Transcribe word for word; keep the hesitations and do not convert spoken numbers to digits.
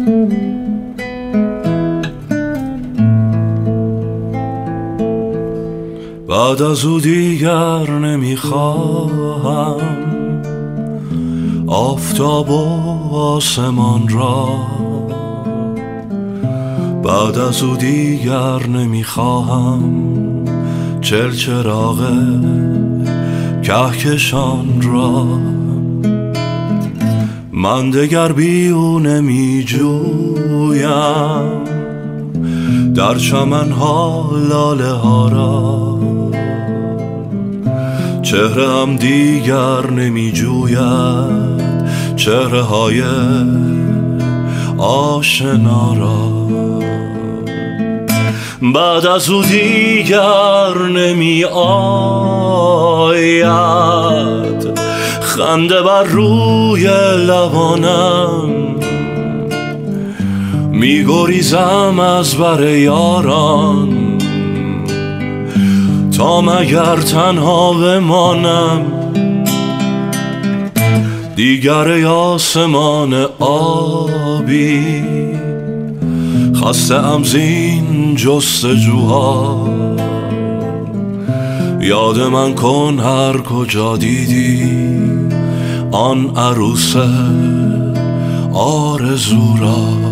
بعد از او دیگر نمیخواهم آفتاب و آسمان را، بعد از او دیگر نمیخواهم چل چراغ کهکشان را. من دگر بی او نمی جویم در چمنها لاله ها را، چهره هم دیگر نمی جوید چهره های آشنا را. بعد از او دیگر نمی آید خنده بر روی لبانم، می گریزم از بر یاران تا مگر تنها بمانم. دیگر ای آسمان آبی خسته ام زین جستجوها، یاد من کن هر کجا دیدی آن عروس آرزو را.